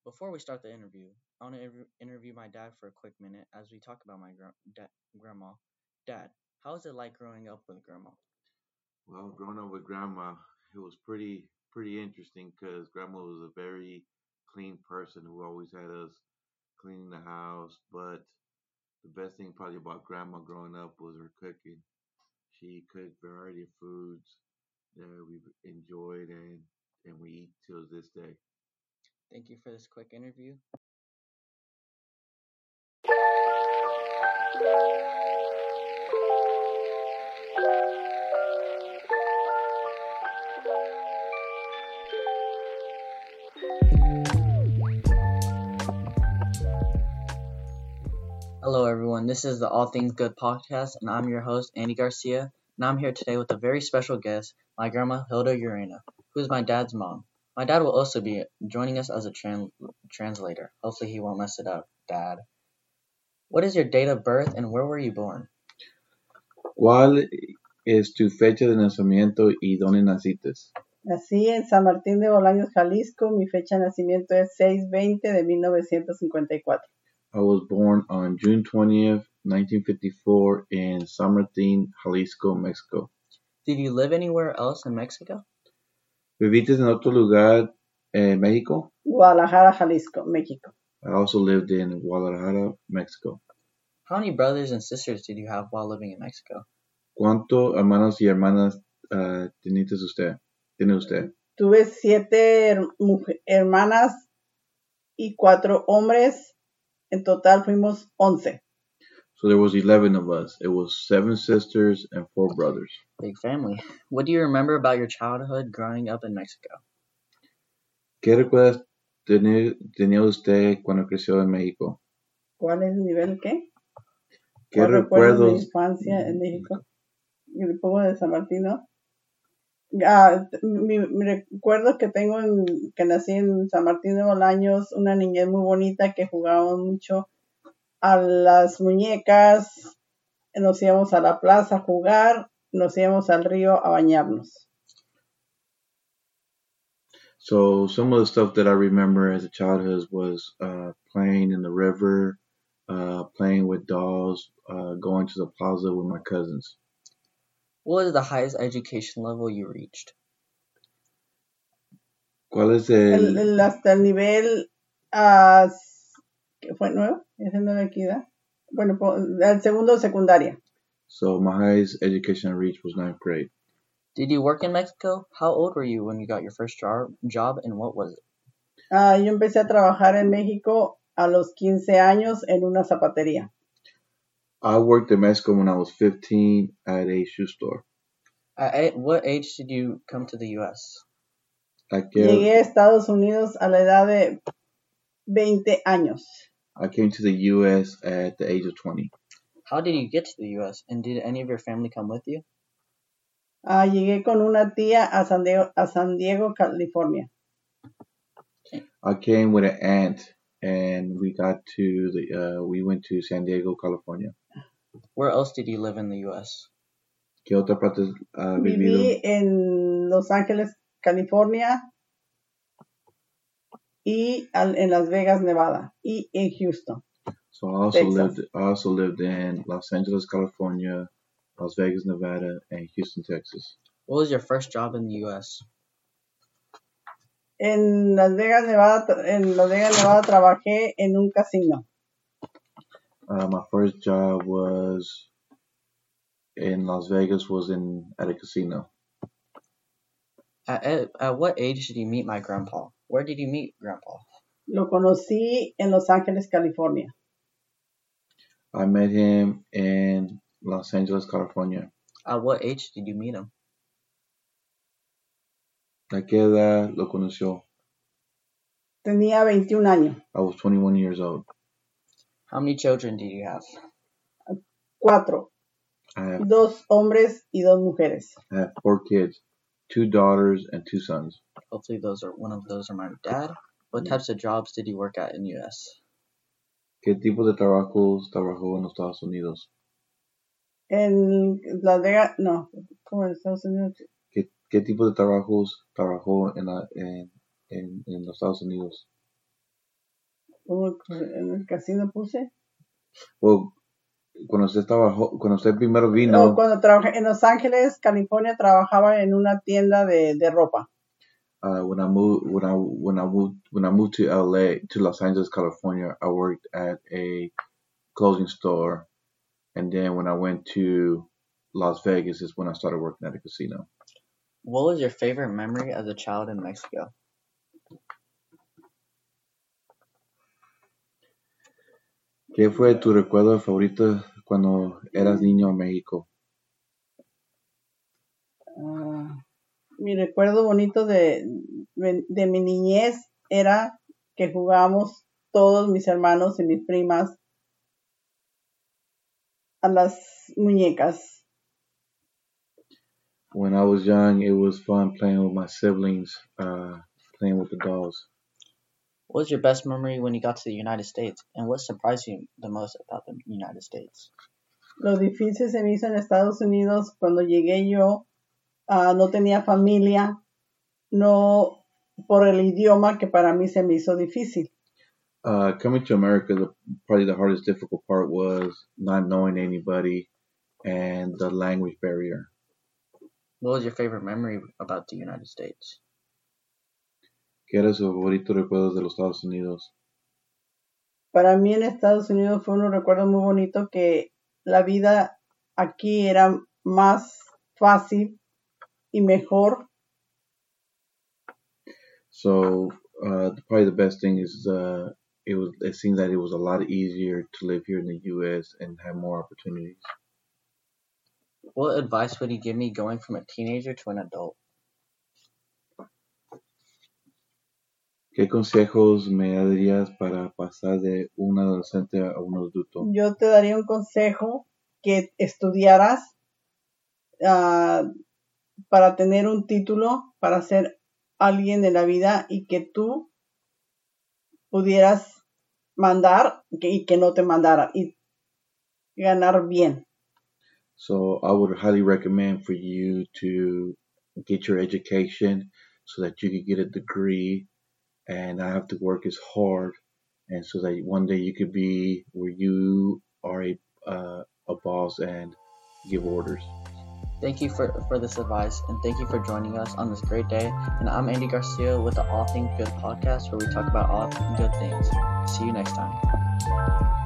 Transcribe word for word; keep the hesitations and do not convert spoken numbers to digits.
Before we start the interview, I want to interview, interview my dad for a quick minute as we talk about my gra- da- grandma. Dad, how is it like growing up with grandma? Well, growing up with grandma, it was pretty pretty interesting because grandma was a very clean person who always had us cleaning the house. But the best thing probably about grandma growing up was her cooking. She cooked variety of foods that we enjoyed and and we eat till this day. Thank you for this quick interview. Hello, everyone. This is the All Things Good podcast, and I'm your host, Andy Garcia. And I'm here today with a very special guest, my grandma, Hilda Urena, who's my dad's mom. My dad will also be joining us as a tran- translator. Hopefully, he won't mess it up, Dad. What is your date of birth, and where were you born? ¿Cuál es tu fecha de nacimiento y dónde naciste? Nací en San Martín de Bolaños, Jalisco. Mi fecha de nacimiento es seis veinte de mil novecientos cincuenta y cuatro. I was born on June twentieth, nineteen fifty-four in San Martin, Jalisco, Mexico. Did you live anywhere else in Mexico? ¿Viviste en otro lugar en México? Guadalajara, Jalisco, México. I also lived in Guadalajara, Mexico. How many brothers and sisters did you have while living in Mexico? ¿Cuántos hermanos y hermanas uh, teniste usted? ¿Tiene usted? Tuve siete her- muj- hermanas y cuatro hombres. En total fuimos once. So there was eleven of us. It was seven sisters and four brothers. Big family. What do you remember about your childhood growing up in Mexico? ¿Qué recuerdas tener, tenía usted cuando creció en México? ¿Cuál es el nivel qué? ¿Qué ¿Cuál recuerdo de mi recuerdos? infancia en México? Y le pongo de San Martín, ¿no? Ah, t- mi, mi recuerdo que tengo en, que nací en San Martín de Bolaños, una niñez muy bonita que jugábamos mucho a las muñecas, nos íbamos a la plaza a jugar, nos íbamos al río a bañarnos. So some of the stuff that I remember as a childhood was uh, playing in the river, uh, playing with dolls, uh, going to the plaza with my cousins. What was the highest education level you reached? ¿Cuál es El, el, el- hasta el nivel, ah, ¿qué fue nuevo? ¿Ese no de aquí, da? Bueno, po- el segundo de secundaria. so my highest education I reached was ninth grade. Did you work in Mexico? How old were you when you got your first job, job and what was it? Ah, yo empecé a trabajar en México a los quince años en una zapatería. I worked in Mexico when I was fifteen at a shoe store. At a- what age did you come to the U S? I Llegué came, a Estados Unidos a la edad de veinte años. I came to the U S at the age of twenty. How did you get to the U S? And did any of your family come with you? Ah, llegué con una tía a San Diego, a San Diego, California. I came with an aunt and we got to the, uh, we went to San Diego, California. Where else did you live in the U S? ¿Qué otra parte has vivido? Viví en Los Ángeles, California y al- en Las Vegas, Nevada y en Houston. So I also Texas. lived, I also lived in Los Angeles, California, Las Vegas, Nevada, and Houston, Texas. What was your first job in the U S? En Las Vegas, Nevada, tra- en Las Vegas, Nevada trabajé en un casino. Uh, my first job was in Las Vegas, was in at a casino. At, at, at what age did you meet my grandpa? Where did you meet grandpa? Lo conocí en Los Ángeles, California. I met him in Los Angeles, California. At what age did you meet him? ¿A qué edad lo conoció? Tenía veintiún años. I was twenty-one years old. How many children did you have? Cuatro. I have, Dos hombres y dos mujeres. I have four kids, two daughters and two sons. Hopefully those are one of those are my dad. What types of jobs did you work at in U S? ¿Qué tipo de trabajos trabajó en los Estados Unidos? En Las Vegas, no, ¿cómo en Estados Unidos? ¿Qué, qué tipo de trabajos trabajó en, la, en, en, en los Estados Unidos? ¿Cómo en el casino puse? Well, cuando usted estaba, jo- cuando usted primero Oh, vino, cuando trabajé en Los Ángeles, California, trabajaba en una tienda de, de ropa. uh, when I moved, when I when I moved when I moved to L A to Los Angeles, California, I worked at a clothing store, and then when I went to Las Vegas is when I started working at a casino. What was your favorite memory as a child in Mexico? ¿Qué fue tu recuerdo favorito cuando eras niño en México? Ah, mi recuerdo bonito de, de, de mi niñez era que jugábamos todos mis hermanos y mis primas a las muñecas. When I was young, it was fun playing with my siblings, uh, playing with the dolls. What was your best memory when you got to the United States? And what surprised you the most about the United States? Lo difícil se me hizo en Estados Unidos cuando llegué yo. Uh, no tenía familia, no por el idioma que para mí se me hizo difícil. Uh, coming to America, the, probably the hardest difficult part was not knowing anybody and the language barrier. What was your favorite memory about the United States? ¿Qué era su favorito recuerdo de los Estados Unidos? Para mí en Estados Unidos fue un recuerdo muy bonito que la vida aquí era más fácil y mejor. So uh, probably the best thing is uh, it was. It seems that it was a lot easier to live here in the U S and have more opportunities. What advice would you give me going from a teenager to an adult? ¿Qué consejos me darías para pasar de un adolescente a un adulto? Yo te daría un consejo que estudiaras uh, para tener un título, para ser alguien de la vida y que tú pudieras mandar y que no te mandara y ganar bien. So I would highly recommend for you to get your education so that you could get a degree and not have to work as hard, and so that one day you could be where you are a uh, a boss and give orders. Thank you for, for this advice, and thank you for joining us on this great day. And I'm Andy Garcia with the All Things Good podcast, where we talk about all good things. See you next time.